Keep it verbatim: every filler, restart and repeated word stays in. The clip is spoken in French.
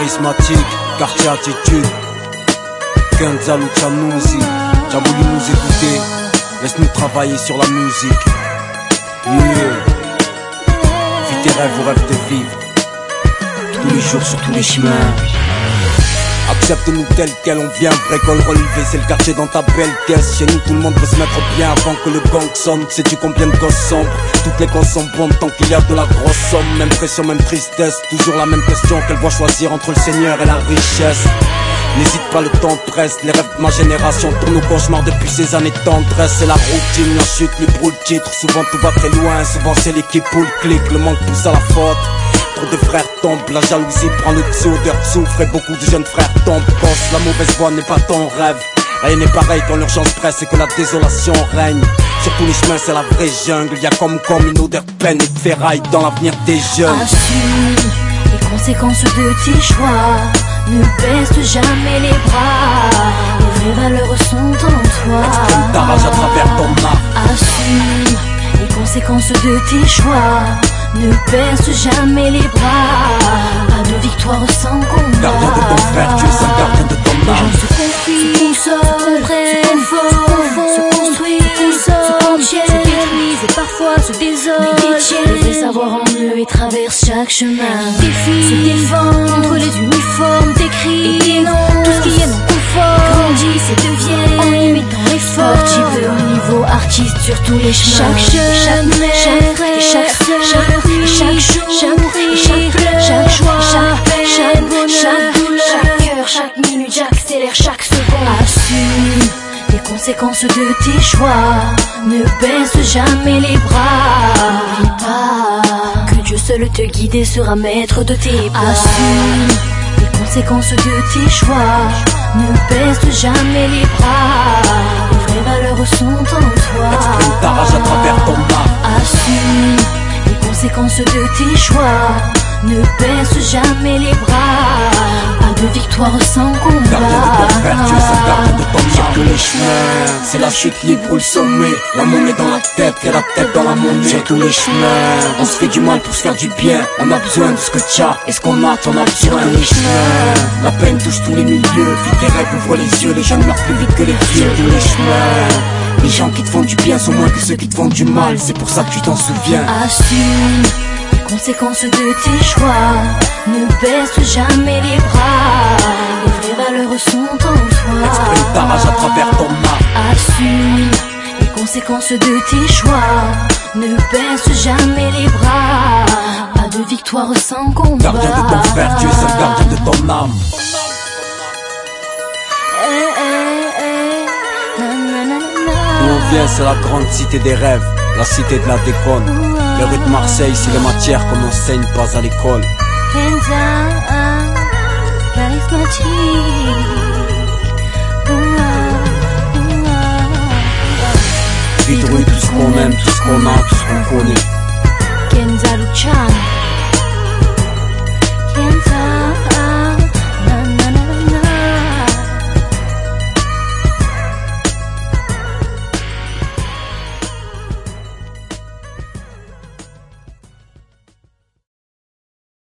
charismatique, quartier attitude. Kenza Lucianuzzi, t'as voulu nous écouter, laisse-nous travailler sur la musique. Yeah. Vis tes rêves ou rêve de vivre, tous les jours sur tous les chemins. Accepte-nous tel quel on vient, vrai col relevé, c'est le quartier dans ta belle caisse. Chez nous tout le monde veut se mettre bien avant que le gang sonne. Sais-tu combien de gosses sombres? Toutes les causes sont bonnes tant qu'il y a de la grosse somme. Même pression, même tristesse, toujours la même question. Qu'elle voit choisir entre le Seigneur et la richesse. N'hésite pas, le temps presse, les rêves de ma génération tournent au cauchemar depuis ces années de tendresse. C'est la routine, la chute, lui brûle le titre. Souvent tout va très loin, souvent c'est l'équipe ou le clic. Le manque pousse à la faute, trop de frères tombent, la jalousie prend le dessous, d'heures souffre et beaucoup de jeunes frères tombent. Pense, la mauvaise voie n'est pas ton rêve. Rien n'est pareil quand l'urgence presse et que la désolation règne. Sur tous les chemins c'est la vraie jungle, y'a comme comme une odeur de peine et de ferraille dans l'avenir des jeunes. Assume les conséquences de tes choix, ne baisse jamais les bras, les vraies valeurs sont en toi. Exprime ta rage à travers ton art. Assume les conséquences de tes choix, ne baisse jamais les bras, pas de victoire sans combat. Gardien de ton frère, tu es un gardien de ton âme. Les gens se confient, se comprennent, se confondent, se construisent, se contiennent, se détruisent et parfois se désolent. Le vrai savoir en eux et traverse chaque chemin. Défie, se défendent contre les uniformes, tes cris et tes noms. Tout ce qui est non confort grandissent et deviennent en imitant les sportifs au niveau artiste sur tous les chemins. Chaque jeune, chaque frère, chaque sœur, chaque jour, chaque prix, chaque pleur, chaque joie, chaque peine, chaque bonheur, chaque douleur, chaque cœur, chaque minute, j'accélère chaque seconde. Assume les conséquences de tes choix, ne baisse jamais les bras. N'oublie pas que Dieu seul te guide et sera maître de tes pas. Assume les conséquences de tes choix, ne baisse jamais les bras, les vraies valeurs sont en toi. Exprime ta rage à travers ton art. Assume les conséquences de tes choix, ne baisse jamais les bras, pas de victoire sans combat. Gardien de ton frère, tu es un gardien de ton âme. Sur tous les chemins, c'est la chute libre ou le sommet. La monnaie dans la tête et la tête dans la monnaie. Sur tous les chemins, on se fait du mal pour se faire du bien. On a besoin de ce que tu as et ce qu'on a, t'en as besoin. Sur tous les chemins, la peine touche tous les milieux. Vis tes rêves, ouvre les yeux, les jeunes meurent plus vite que les vieux. Sur tous les chemins, les gens qui te font du bien sont moins que ceux qui te font du mal. C'est pour ça que tu t'en souviens. Assume les conséquences de tes choix, ne baisse jamais les bras, les vraies valeurs sont en toi. Exprime ta rage à travers ton art. Assume les conséquences de tes choix, ne baisse jamais les bras, pas de victoire sans combat. Gardien de ton frère, tu es un gardien de ton âme. Eh, eh, eh. Na, na, na, na. D'où on vient, c'est la grande cité des rêves, la cité de la déconne. Les rues de Marseille, c'est les matières qu'on enseigne pas à l'école. Kenza, charismatique. Vie de rue, tout ce qu'on aime, tout ce qu'on a, tout ce qu'on connaît. Kenza Luciano.